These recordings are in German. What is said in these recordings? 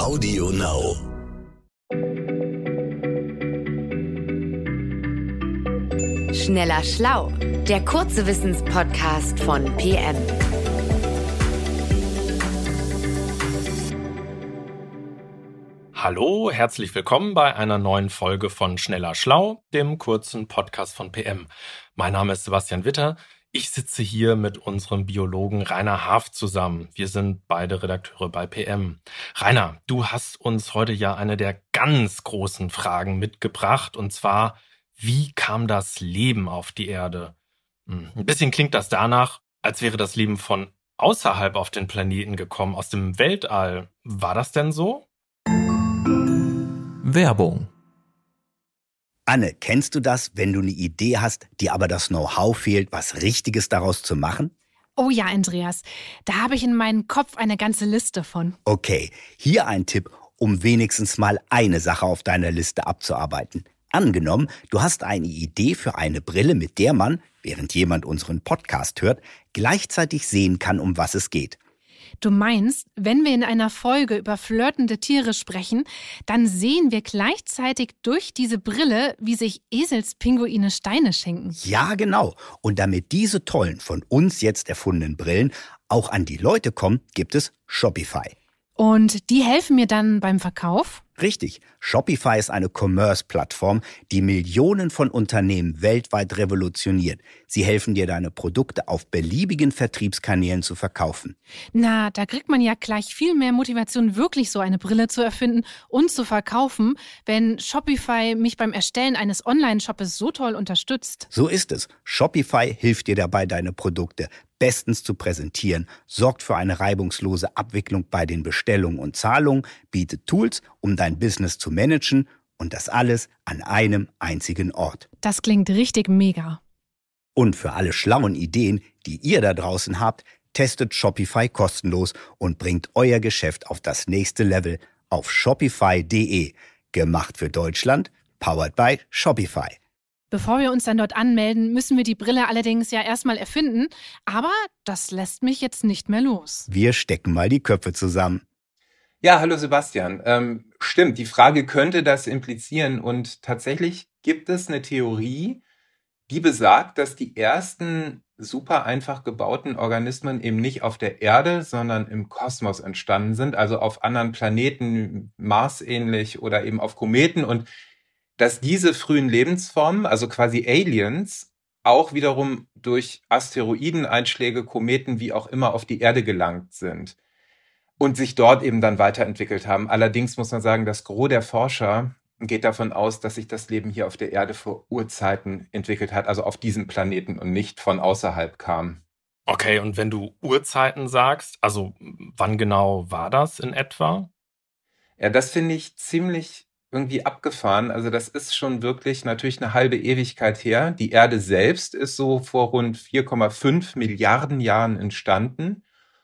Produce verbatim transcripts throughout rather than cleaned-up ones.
Audio Now. Schneller Schlau, der kurze Wissenspodcast von P M. Hallo, herzlich willkommen bei einer neuen Folge von Schneller Schlau, dem kurzen Podcast von P M. Mein Name ist Sebastian Witter. Ich sitze hier mit unserem Biologen Rainer Haaf zusammen. Wir sind beide Redakteure bei P M. Rainer, du hast uns heute ja eine der ganz großen Fragen mitgebracht, und zwar: Wie kam das Leben auf die Erde? Ein bisschen klingt das danach, als wäre das Leben von außerhalb auf den Planeten gekommen, aus dem Weltall. War das denn so? Werbung. Anne, kennst du das, wenn du eine Idee hast, dir aber das Know-how fehlt, was Richtiges daraus zu machen? Oh ja, Andreas, da habe ich in meinem Kopf eine ganze Liste von. Okay, hier ein Tipp, um wenigstens mal eine Sache auf deiner Liste abzuarbeiten. Angenommen, du hast eine Idee für eine Brille, mit der man, während jemand unseren Podcast hört, gleichzeitig sehen kann, um was es geht. Du meinst, wenn wir in einer Folge über flirtende Tiere sprechen, dann sehen wir gleichzeitig durch diese Brille, wie sich Eselspinguine Steine schenken. Ja, genau. Und damit diese tollen, von uns jetzt erfundenen Brillen auch an die Leute kommen, gibt es Shopify. Und die helfen mir dann beim Verkauf? Richtig. Shopify ist eine Commerce-Plattform, die Millionen von Unternehmen weltweit revolutioniert. Sie helfen dir, deine Produkte auf beliebigen Vertriebskanälen zu verkaufen. Na, da kriegt man ja gleich viel mehr Motivation, wirklich so eine Brille zu erfinden und zu verkaufen, wenn Shopify mich beim Erstellen eines Online-Shoppes so toll unterstützt. So ist es. Shopify hilft dir dabei, deine Produkte bestens zu präsentieren, sorgt für eine reibungslose Abwicklung bei den Bestellungen und Zahlungen, bietet Tools, um dein Business zu managen, und das alles an einem einzigen Ort. Das klingt richtig mega. Und für alle schlauen Ideen, die ihr da draußen habt, testet Shopify kostenlos und bringt euer Geschäft auf das nächste Level auf shopify punkt de. Gemacht für Deutschland, powered by Shopify. Bevor wir uns dann dort anmelden, müssen wir die Brille allerdings ja erstmal erfinden. Aber das lässt mich jetzt nicht mehr los. Wir stecken mal die Köpfe zusammen. Ja, hallo Sebastian. Ähm, stimmt, die Frage könnte das implizieren. Und tatsächlich gibt es eine Theorie, die besagt, dass die ersten super einfach gebauten Organismen eben nicht auf der Erde, sondern im Kosmos entstanden sind. Also auf anderen Planeten, Mars ähnlich, oder eben auf Kometen. Und dass diese frühen Lebensformen, also quasi Aliens, auch wiederum durch Asteroideneinschläge, Kometen, wie auch immer, auf die Erde gelangt sind und sich dort eben dann weiterentwickelt haben. Allerdings muss man sagen, das Gros der Forscher geht davon aus, dass sich das Leben hier auf der Erde vor Urzeiten entwickelt hat, also auf diesem Planeten, und nicht von außerhalb kam. Okay, und wenn du Urzeiten sagst, also wann genau war das in etwa? Ja, das finde ich ziemlich irgendwie abgefahren. Also das ist schon wirklich natürlich eine halbe Ewigkeit her. Die Erde selbst ist so vor rund vier Komma fünf Milliarden Jahren entstanden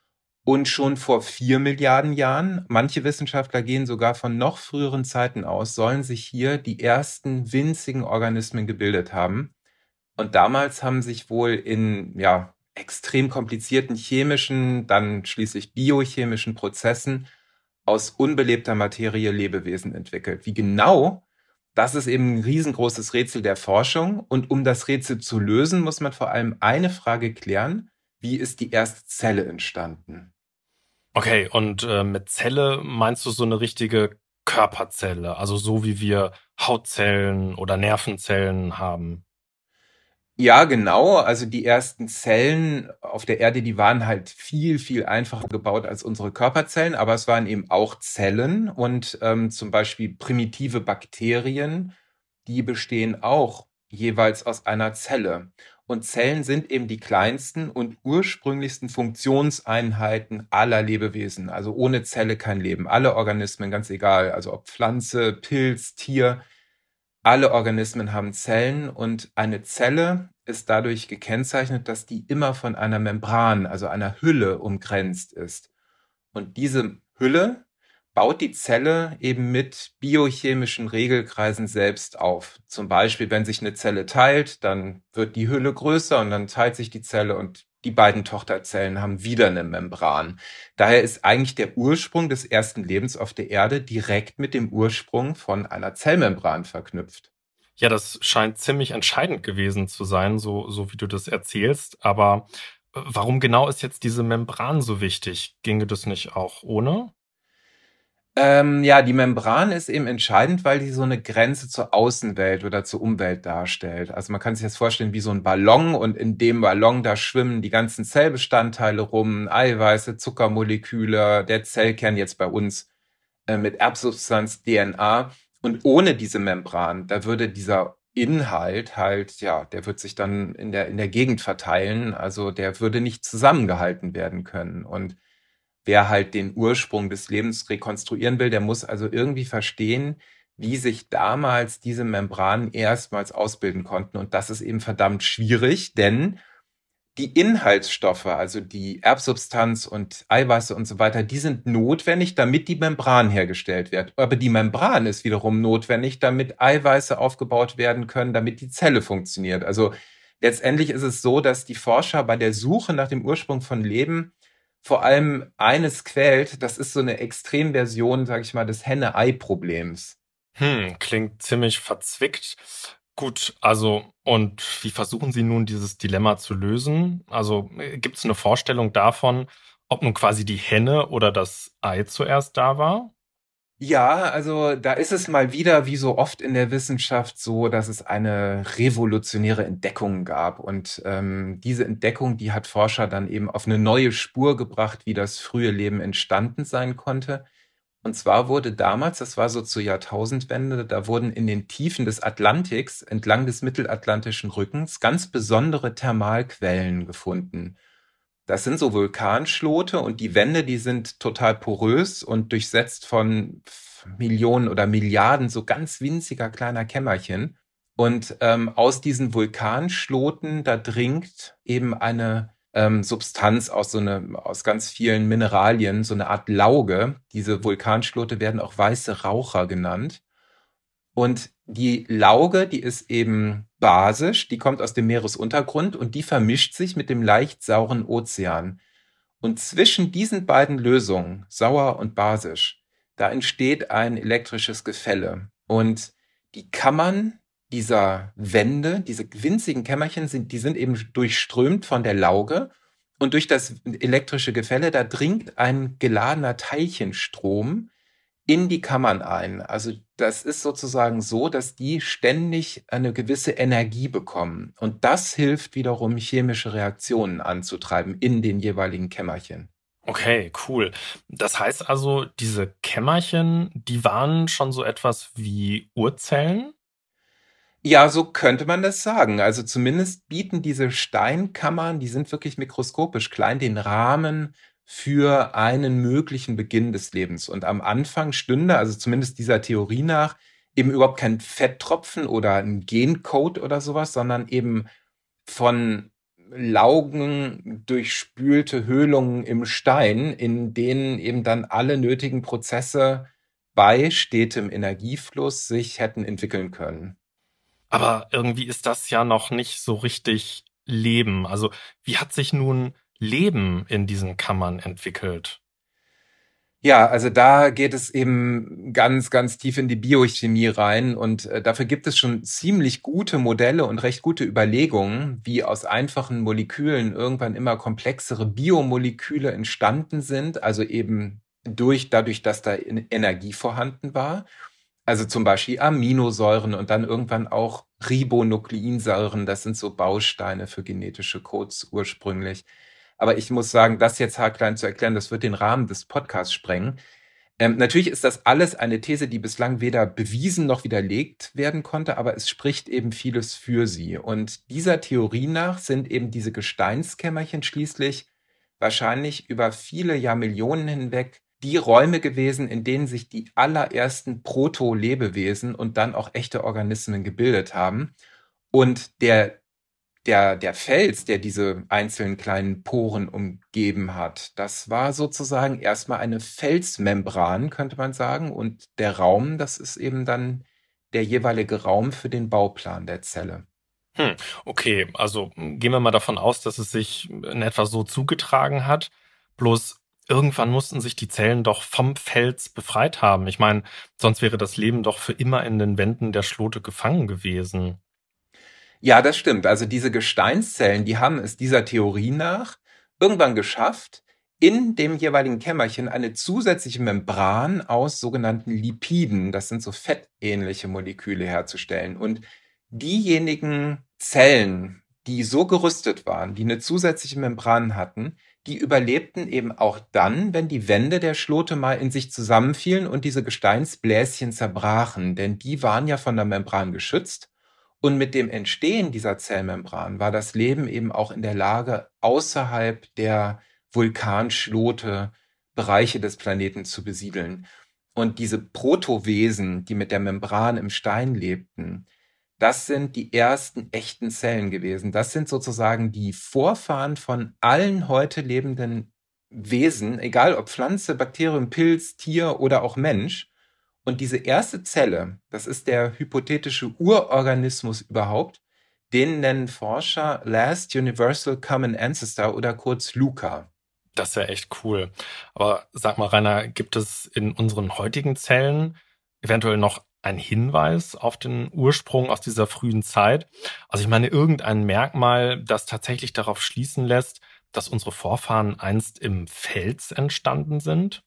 und schon vor vier Milliarden Jahren, manche Wissenschaftler gehen sogar von noch früheren Zeiten aus, sollen sich hier die ersten winzigen Organismen gebildet haben. Und damals haben sich wohl in ja, extrem komplizierten chemischen, dann schließlich biochemischen Prozessen aus unbelebter Materie Lebewesen entwickelt. Wie genau, das ist eben ein riesengroßes Rätsel der Forschung. Und um das Rätsel zu lösen, muss man vor allem eine Frage klären: Wie ist die erste Zelle entstanden? Okay, und äh, mit Zelle meinst du so eine richtige Körperzelle, also so wie wir Hautzellen oder Nervenzellen haben? Ja, genau. Also die ersten Zellen auf der Erde, die waren halt viel, viel einfacher gebaut als unsere Körperzellen, aber es waren eben auch Zellen, und ähm, zum Beispiel primitive Bakterien, die bestehen auch jeweils aus einer Zelle. Und Zellen sind eben die kleinsten und ursprünglichsten Funktionseinheiten aller Lebewesen. Also ohne Zelle kein Leben. Alle Organismen, ganz egal, also ob Pflanze, Pilz, Tier, alle Organismen haben Zellen, und eine Zelle ist dadurch gekennzeichnet, dass die immer von einer Membran, also einer Hülle, umgrenzt ist. Und diese Hülle baut die Zelle eben mit biochemischen Regelkreisen selbst auf. Zum Beispiel, wenn sich eine Zelle teilt, dann wird die Hülle größer und dann teilt sich die Zelle und die beiden Tochterzellen haben wieder eine Membran. Daher ist eigentlich der Ursprung des ersten Lebens auf der Erde direkt mit dem Ursprung von einer Zellmembran verknüpft. Ja, das scheint ziemlich entscheidend gewesen zu sein, so, so wie du das erzählst. Aber äh, warum genau ist jetzt diese Membran so wichtig? Ginge das nicht auch ohne? Ähm, ja, die Membran ist eben entscheidend, weil die so eine Grenze zur Außenwelt oder zur Umwelt darstellt. Also man kann sich das vorstellen wie so ein Ballon und in dem Ballon, da schwimmen die ganzen Zellbestandteile rum, Eiweiße, Zuckermoleküle, der Zellkern jetzt bei uns äh, mit Erbsubstanz D N A. Und ohne diese Membran, da würde dieser Inhalt halt, ja, der wird sich dann in der, in der Gegend verteilen. Also der würde nicht zusammengehalten werden können. Und wer halt den Ursprung des Lebens rekonstruieren will, der muss also irgendwie verstehen, wie sich damals diese Membranen erstmals ausbilden konnten. Und das ist eben verdammt schwierig, denn die Inhaltsstoffe, also die Erbsubstanz und Eiweiße und so weiter, die sind notwendig, damit die Membran hergestellt wird. Aber die Membran ist wiederum notwendig, damit Eiweiße aufgebaut werden können, damit die Zelle funktioniert. Also letztendlich ist es so, dass die Forscher bei der Suche nach dem Ursprung von Leben vor allem eines quält, das ist so eine Extremversion, sage ich mal, des Henne-Ei-Problems. Hm, klingt ziemlich verzwickt. Gut, also, und wie versuchen Sie nun dieses Dilemma zu lösen? Also, gibt es eine Vorstellung davon, ob nun quasi die Henne oder das Ei zuerst da war? Ja, also da ist es mal wieder, wie so oft in der Wissenschaft, so, dass es eine revolutionäre Entdeckung gab. Und ähm, diese Entdeckung, die hat Forscher dann eben auf eine neue Spur gebracht, wie das frühe Leben entstanden sein konnte. Und zwar wurde damals, das war so zur Jahrtausendwende, da wurden in den Tiefen des Atlantiks, entlang des mittelatlantischen Rückens, ganz besondere Thermalquellen gefunden. Das sind so Vulkanschlote und die Wände, die sind total porös und durchsetzt von Millionen oder Milliarden so ganz winziger kleiner Kämmerchen. Und ähm, aus diesen Vulkanschloten, da dringt eben eine ähm, Substanz aus so eine, aus ganz vielen Mineralien, so eine Art Lauge. Diese Vulkanschlote werden auch weiße Raucher genannt. Und die Lauge, die ist eben basisch, die kommt aus dem Meeresuntergrund und die vermischt sich mit dem leicht sauren Ozean. Und zwischen diesen beiden Lösungen, sauer und basisch, da entsteht ein elektrisches Gefälle. Und die Kammern dieser Wände, diese winzigen Kämmerchen, sind, die sind eben durchströmt von der Lauge. Und durch das elektrische Gefälle, da dringt ein geladener Teilchenstrom in die Kammern ein. Also das ist sozusagen so, dass die ständig eine gewisse Energie bekommen. Und das hilft wiederum, chemische Reaktionen anzutreiben in den jeweiligen Kämmerchen. Okay, cool. Das heißt also, diese Kämmerchen, die waren schon so etwas wie Urzellen? Ja, so könnte man das sagen. Also zumindest bieten diese Steinkammern, die sind wirklich mikroskopisch klein, den Rahmen für einen möglichen Beginn des Lebens. Und am Anfang stünde, also zumindest dieser Theorie nach, eben überhaupt kein Fetttropfen oder ein Gencode oder sowas, sondern eben von Laugen durchspülte Höhlungen im Stein, in denen eben dann alle nötigen Prozesse bei stetem Energiefluss sich hätten entwickeln können. Aber irgendwie ist das ja noch nicht so richtig Leben. Also wie hat sich nun Leben in diesen Kammern entwickelt? Ja, also da geht es eben ganz, ganz tief in die Biochemie rein und äh, dafür gibt es schon ziemlich gute Modelle und recht gute Überlegungen, wie aus einfachen Molekülen irgendwann immer komplexere Biomoleküle entstanden sind, also eben durch, dadurch, dass da Energie vorhanden war. Also zum Beispiel Aminosäuren und dann irgendwann auch Ribonukleinsäuren, das sind so Bausteine für genetische Codes ursprünglich. Aber ich muss sagen, das jetzt haarklein zu erklären, das wird den Rahmen des Podcasts sprengen. Ähm, natürlich ist das alles eine These, die bislang weder bewiesen noch widerlegt werden konnte, aber es spricht eben vieles für sie. Und dieser Theorie nach sind eben diese Gesteinskämmerchen schließlich wahrscheinlich über viele Jahrmillionen hinweg die Räume gewesen, in denen sich die allerersten Proto-Lebewesen und dann auch echte Organismen gebildet haben. Und der Der, der Fels, der diese einzelnen kleinen Poren umgeben hat, das war sozusagen erstmal eine Felsmembran, könnte man sagen. Und der Raum, das ist eben dann der jeweilige Raum für den Bauplan der Zelle. Hm, okay, also gehen wir mal davon aus, dass es sich in etwa so zugetragen hat. Bloß irgendwann mussten sich die Zellen doch vom Fels befreit haben. Ich meine, sonst wäre das Leben doch für immer in den Wänden der Schlote gefangen gewesen. Ja, das stimmt. Also diese Gesteinszellen, die haben es dieser Theorie nach irgendwann geschafft, in dem jeweiligen Kämmerchen eine zusätzliche Membran aus sogenannten Lipiden, das sind so fettähnliche Moleküle, herzustellen. Und diejenigen Zellen, die so gerüstet waren, die eine zusätzliche Membran hatten, die überlebten eben auch dann, wenn die Wände der Schlote mal in sich zusammenfielen und diese Gesteinsbläschen zerbrachen. Denn die waren ja von der Membran geschützt. Und mit dem Entstehen dieser Zellmembran war das Leben eben auch in der Lage, außerhalb der Vulkanschlote Bereiche des Planeten zu besiedeln. Und diese Protowesen, die mit der Membran im Stein lebten, das sind die ersten echten Zellen gewesen. Das sind sozusagen die Vorfahren von allen heute lebenden Wesen, egal ob Pflanze, Bakterium, Pilz, Tier oder auch Mensch. Und diese erste Zelle, das ist der hypothetische Urorganismus überhaupt, den nennen Forscher Last Universal Common Ancestor oder kurz LUCA. Das ist ja echt cool. Aber sag mal, Rainer, gibt es in unseren heutigen Zellen eventuell noch einen Hinweis auf den Ursprung aus dieser frühen Zeit? Also ich meine, irgendein Merkmal, das tatsächlich darauf schließen lässt, dass unsere Vorfahren einst im Fels entstanden sind?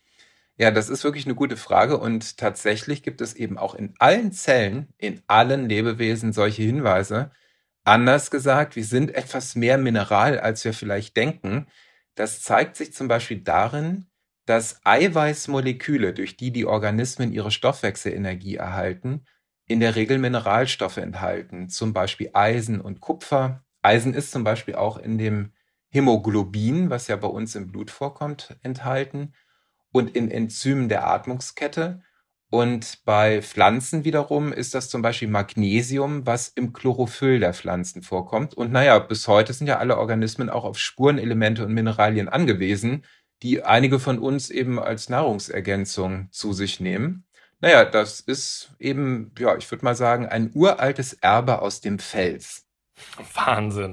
Ja, das ist wirklich eine gute Frage und tatsächlich gibt es eben auch in allen Zellen, in allen Lebewesen solche Hinweise. Anders gesagt, wir sind etwas mehr Mineral, als wir vielleicht denken. Das zeigt sich zum Beispiel darin, dass Eiweißmoleküle, durch die die Organismen ihre Stoffwechselenergie erhalten, in der Regel Mineralstoffe enthalten, zum Beispiel Eisen und Kupfer. Eisen ist zum Beispiel auch in dem Hämoglobin, was ja bei uns im Blut vorkommt, enthalten und in Enzymen der Atmungskette. Und bei Pflanzen wiederum ist das zum Beispiel Magnesium, was im Chlorophyll der Pflanzen vorkommt. Und naja, bis heute sind ja alle Organismen auch auf Spurenelemente und Mineralien angewiesen, die einige von uns eben als Nahrungsergänzung zu sich nehmen. Naja, das ist eben, ja, ich würde mal sagen, ein uraltes Erbe aus dem Fels. Wahnsinn.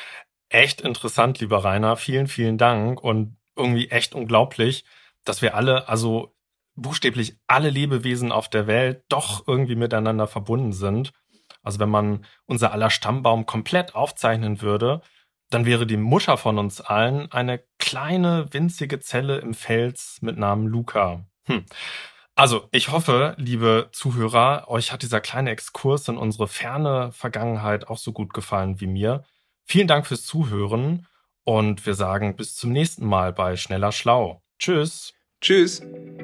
Echt interessant, lieber Rainer. Vielen, vielen Dank. Und irgendwie echt unglaublich, dass wir alle, also buchstäblich alle Lebewesen auf der Welt doch irgendwie miteinander verbunden sind. Also wenn man unser aller Stammbaum komplett aufzeichnen würde, dann wäre die Mutter von uns allen eine kleine, winzige Zelle im Fels mit Namen LUCA. Hm. Also ich hoffe, liebe Zuhörer, euch hat dieser kleine Exkurs in unsere ferne Vergangenheit auch so gut gefallen wie mir. Vielen Dank fürs Zuhören und wir sagen bis zum nächsten Mal bei Schneller Schlau. Tschüss. Tschüss.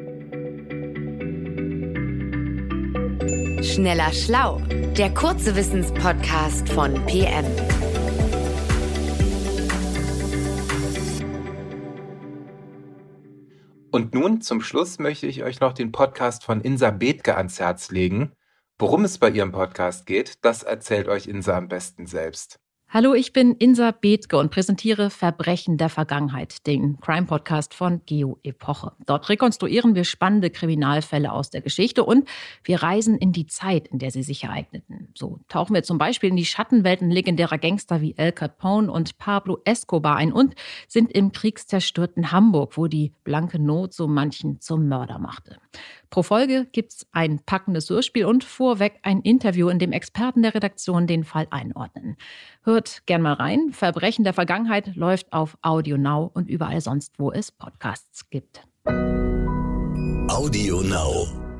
Schneller Schlau, der kurze Wissenspodcast von P M. Und nun zum Schluss möchte ich euch noch den Podcast von Insa Bethke ans Herz legen. Worum es bei ihrem Podcast geht, das erzählt euch Insa am besten selbst. Hallo, ich bin Insa Bethke und präsentiere Verbrechen der Vergangenheit, den Crime-Podcast von Geo Epoche. Dort rekonstruieren wir spannende Kriminalfälle aus der Geschichte und wir reisen in die Zeit, in der sie sich ereigneten. So tauchen wir zum Beispiel in die Schattenwelten legendärer Gangster wie Al Capone und Pablo Escobar ein und sind im kriegszerstörten Hamburg, wo die blanke Not so manchen zum Mörder machte. Pro Folge gibt's ein packendes Hörspiel und vorweg ein Interview, in dem Experten der Redaktion den Fall einordnen. Hört gern mal rein. Verbrechen der Vergangenheit läuft auf Audio Now und überall sonst, wo es Podcasts gibt. Audio Now.